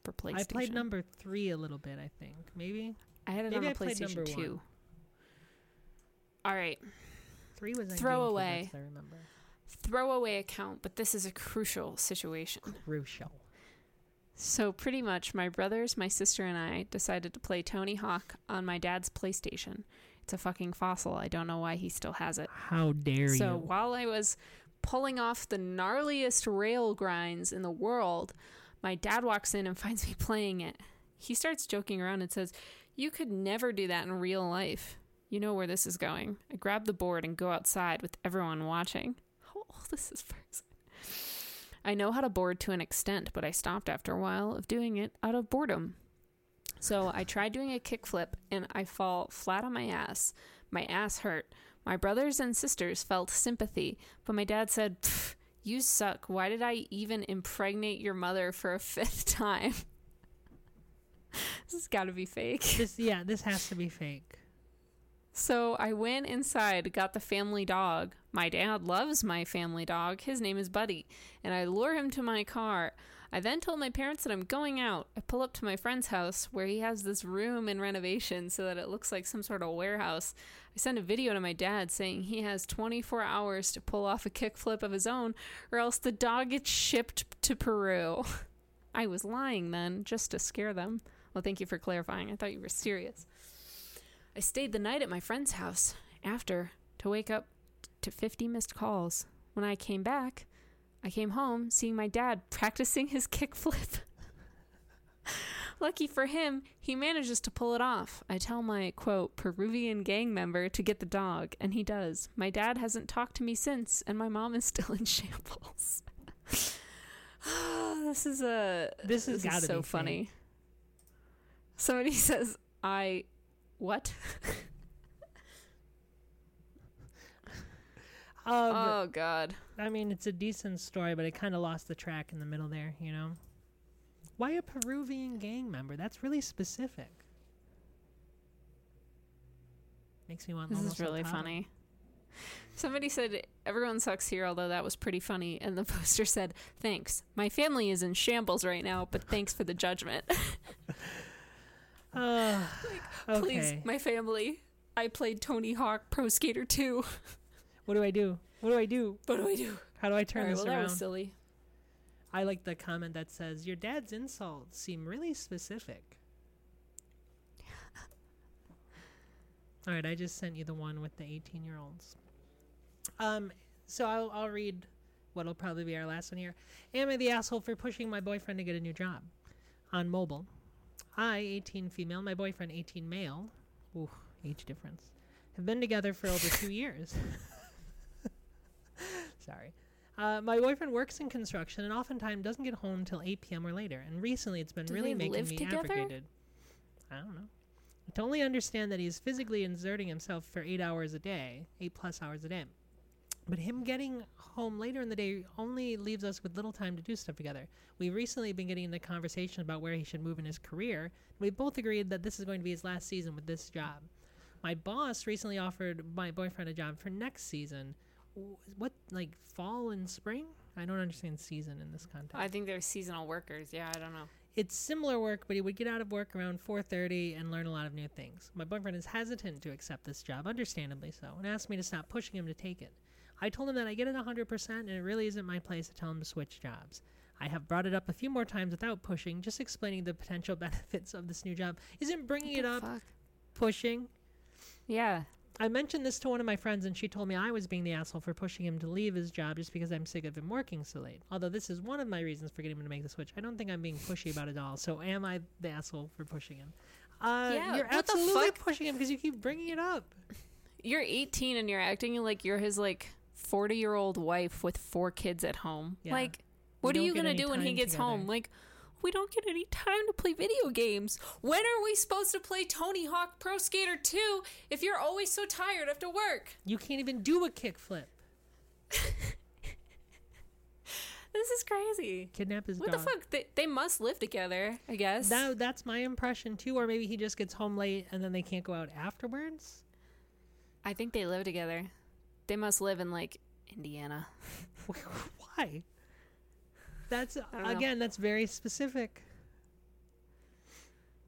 for PlayStation. I played number 3 a little bit, I think. Maybe? I had it Maybe on I the played PlayStation number 2. 1. All right. 3 was on Throwaway. GameCube, I remember. Throwaway account, but this is a crucial situation. Crucial. So pretty much my brothers, my sister, and I decided to play Tony Hawk on my dad's PlayStation. It's a fucking fossil. I don't know why he still has it. How dare you? So while I was pulling off the gnarliest rail grinds in the world, my dad walks in and finds me playing it. He starts joking around and says, "You could never do that in real life. You know where this is going." I grab the board and go outside with everyone watching. How old is this person? I know how to board to an extent, but I stopped after a while of doing it out of boredom. So I tried doing a kickflip and I fall flat on my ass. My ass hurt. My brothers and sisters felt sympathy, but my dad said, "You suck. Why did I even impregnate your mother for a 5th time?" This has got to be fake. This has to be fake. So I went inside, got the family dog. My dad loves my family dog. His name is Buddy. And I lure him to my car. I then told my parents that I'm going out. I pull up to my friend's house where he has this room in renovation so that it looks like some sort of warehouse. I send a video to my dad saying he has 24 hours to pull off a kickflip of his own or else the dog gets shipped to Peru. I was lying then, just to scare them. Well, thank you for clarifying. I thought you were serious. I stayed the night at my friend's house after to wake up to 50 missed calls. When I came back, I came home seeing my dad practicing his kickflip. Lucky for him, he manages to pull it off. I tell my, quote, Peruvian gang member to get the dog, and he does. My dad hasn't talked to me since, and my mom is still in shambles. This is so funny. Fake. Somebody says, what? Oh, God. I mean, it's a decent story, but it kind of lost the track in the middle there, you know? Why a Peruvian gang member? That's really specific. Makes me want This is really funny. Somebody said, "Everyone sucks here," although that was pretty funny. And the poster said, "Thanks. My family is in shambles right now, but thanks for the judgment." Okay. Please, my family. I played Tony Hawk Pro Skater 2. What do I do? What do I do? What do I do? How do I turn this around? That was silly. I like the comment that says, "Your dad's insults seem really specific." All right, I just sent you the one with the 18-year-olds. So I'll read what'll probably be our last one here. Am I the asshole for pushing my boyfriend to get a new job? On mobile. I, 18 female, my boyfriend, 18 male. Ooh, age difference. Have been together for over 2 years. Sorry. My boyfriend works in construction and oftentimes doesn't get home until 8 p.m. or later. And recently it's been really making me abrogated. I don't know. I totally understand that he's physically exerting himself for 8 hours a day, 8+ hours a day. But him getting home later in the day only leaves us with little time to do stuff together. We've recently been getting into conversation about where he should move in his career. We both agreed that this is going to be his last season with this job. My boss recently offered my boyfriend a job for next season. What, like fall and spring? I don't understand season in this context. I think they're seasonal workers. Yeah, I don't know. It's similar work, but he would get out of work around 4:30 and learn a lot of new things. My boyfriend is hesitant to accept this job, understandably so, and asked me to stop pushing him to take it. I told him that I get it 100% and it really isn't my place to tell him to switch jobs. I have brought it up a few more times without pushing, just explaining the potential benefits of this new job. Isn't bringing it up pushing? Yeah. I mentioned this to one of my friends and she told me I was being the asshole for pushing him to leave his job just because I'm sick of him working so late. Although this is one of my reasons for getting him to make the switch. I don't think I'm being pushy about it at all. So am I the asshole for pushing him? Yeah, you're absolutely pushing him because you keep bringing it up. You're 18 and you're acting like you're his 40-year-old wife with 4 kids at home. Yeah. What are you going to do when he gets home? We don't get any time to play video games. When are we supposed to play Tony Hawk Pro Skater 2 if you're always so tired after work? You can't even do a kickflip. This is crazy. Kidnap his dog. What the fuck? They must live together, I guess. That's my impression too. Or maybe he just gets home late and then they can't go out afterwards. I think they live together. They must live in Indiana. Why? That's very specific.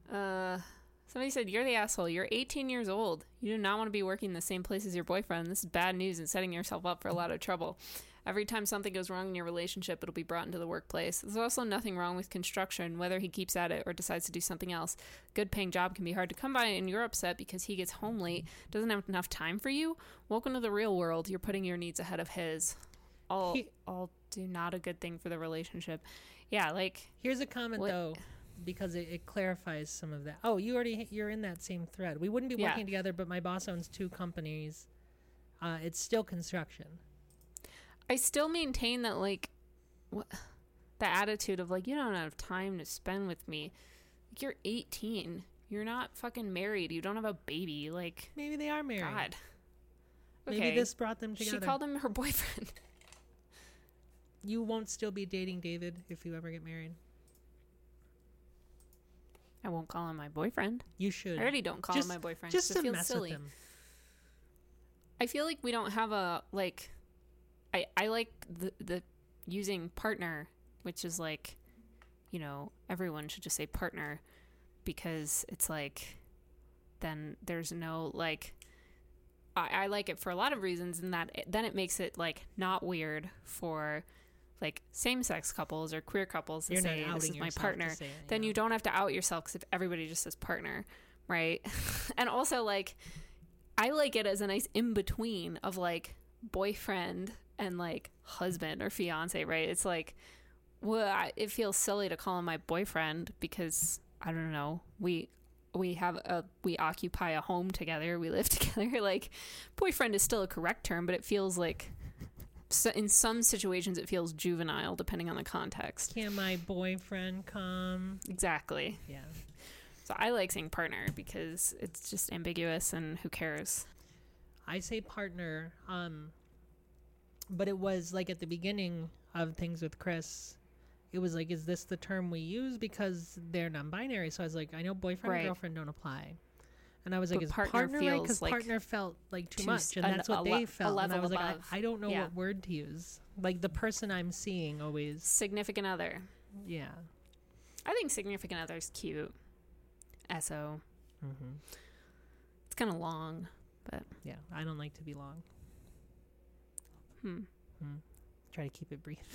Somebody said, you're the asshole. You're 18 years old. You do not want to be working in the same place as your boyfriend. This is bad news and setting yourself up for a lot of trouble. Every time something goes wrong in your relationship, it'll be brought into the workplace. There's also nothing wrong with construction, whether he keeps at it or decides to do something else. Good paying job can be hard to come by, and you're upset because he gets home late, doesn't have enough time for you. Welcome to the real world. You're putting your needs ahead of his. All do not a good thing for the relationship. Yeah, like... Here's a comment, though, because it clarifies some of that. Oh, you're in that same thread. We wouldn't be working together, but my boss owns 2 companies. It's still construction. I still maintain that, like, the attitude of, like, you don't have time to spend with me. Like, you're 18. You're not fucking married. You don't have a baby. Like, maybe they are married. God. Okay. Maybe this brought them together. She called him her boyfriend. You won't still be dating David if you ever get married. I won't call him my boyfriend. You should. I already don't call him my boyfriend. Just to mess silly. with him. I feel like we don't have a, like... I like the using partner, which is like, you know, everyone should just say partner, because it's like, then there's no, like, I like it for a lot of reasons, and that then it makes it like not weird for like same-sex couples or queer couples to say this is my partner. Then you don't have to out yourself, because if everybody just says partner, right? And also, like, I like it as a nice in-between of like boyfriend and like husband or fiance, right? It's like, well, it feels silly to call him my boyfriend because, I don't know, we occupy a home together, we live together. Like, boyfriend is still a correct term, but it feels like, so in some situations it feels juvenile depending on the context. Can my boyfriend come? Exactly. Yeah. So I like saying partner because it's just ambiguous and who cares. I say partner, but it was like at the beginning of things with Chris, it was like, is this the term we use? Because they're non-binary. So I was like, I know boyfriend and girlfriend don't apply. And I was like, is partner right? Because like partner felt like too much. And that's what they felt. And I was like, I don't know what word to use. Like the person I'm seeing always. Significant other. Yeah. I think significant other is cute. SO. Mm-hmm. It's kind of long, but. Yeah, I don't like to be long. Try to keep it brief.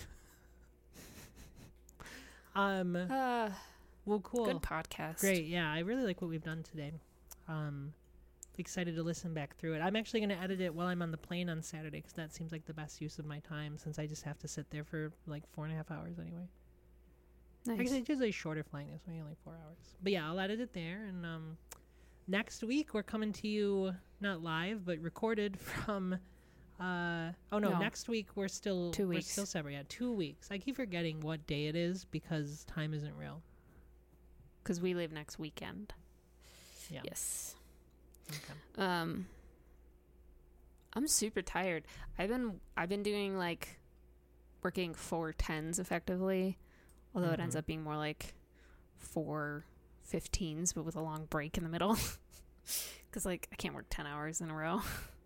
Well, cool. Good podcast. Great. Yeah, I really like what we've done today. Excited to listen back through it. I'm actually going to edit it while I'm on the plane on Saturday, because that seems like the best use of my time, since I just have to sit there for like 4.5 hours anyway. Nice. Actually, it's usually shorter flying. It's only 4 hours. But yeah, I'll edit it there. And next week we're coming to you not live but recorded from. Next week we're still 2 weeks. We're still separate. Yeah, 2 weeks. I keep forgetting what day it is because time isn't real. Because we leave next weekend. Yeah. Yes. Okay. I'm super tired. I've been doing like working 4 10s effectively, although it ends up being more like 4 15s, but with a long break in the middle. Because like I can't work 10 hours in a row.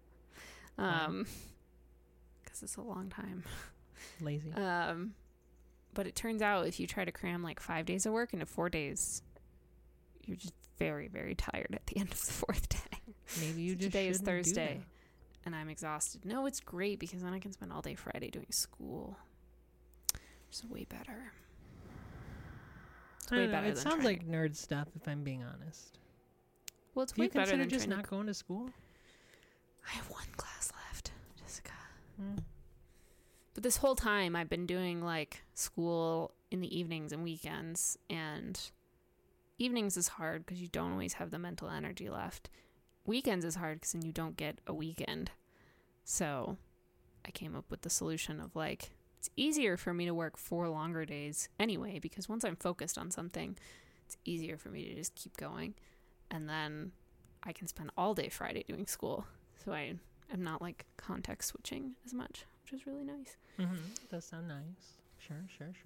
Because it's a long time. Lazy. But it turns out if you try to cram like 5 days of work into 4 days, you're just very, very tired at the end of the 4th day. Maybe you just today is Thursday, and I'm exhausted. No, it's great because then I can spend all day Friday doing school. It's way better. It's way better. It sounds like nerd stuff, if I'm being honest. Well, it's way better than just not going to school. I have 1 class left, Jessica. But this whole time I've been doing like school in the evenings and weekends, and evenings is hard because you don't always have the mental energy left. Weekends is hard because then you don't get a weekend. So I came up with the solution of like, it's easier for me to work 4 longer days anyway, because once I'm focused on something, it's easier for me to just keep going. And then I can spend all day Friday doing school. So I am not like context switching as much, which is really nice. Mm-hmm. Does sound nice. Sure.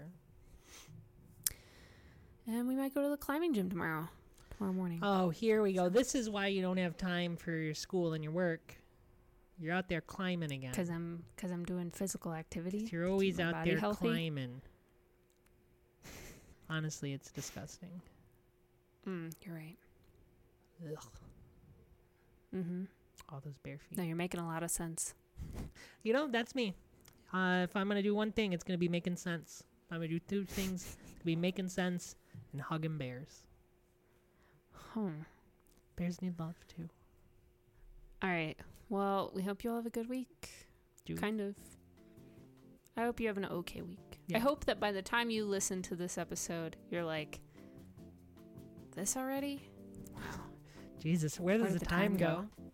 And we might go to the climbing gym tomorrow morning. Oh, here we go. This is why you don't have time for your school and your work. You're out there climbing again. Because I'm doing physical activity. You're always out there climbing. Honestly, it's disgusting. You're right. Ugh. Mm-hmm. All those bare feet. No, you're making a lot of sense. You know, that's me. If I'm gonna do one thing, it's gonna be making sense. If I'm gonna do two things, it's gonna be making sense and hugging bears. Bears need love too. All right. Well, we hope you all have a good week. Kind of. I hope you have an okay week. Yeah. I hope that by the time you listen to this episode, you're like, this already? Wow. Jesus, where does the time go?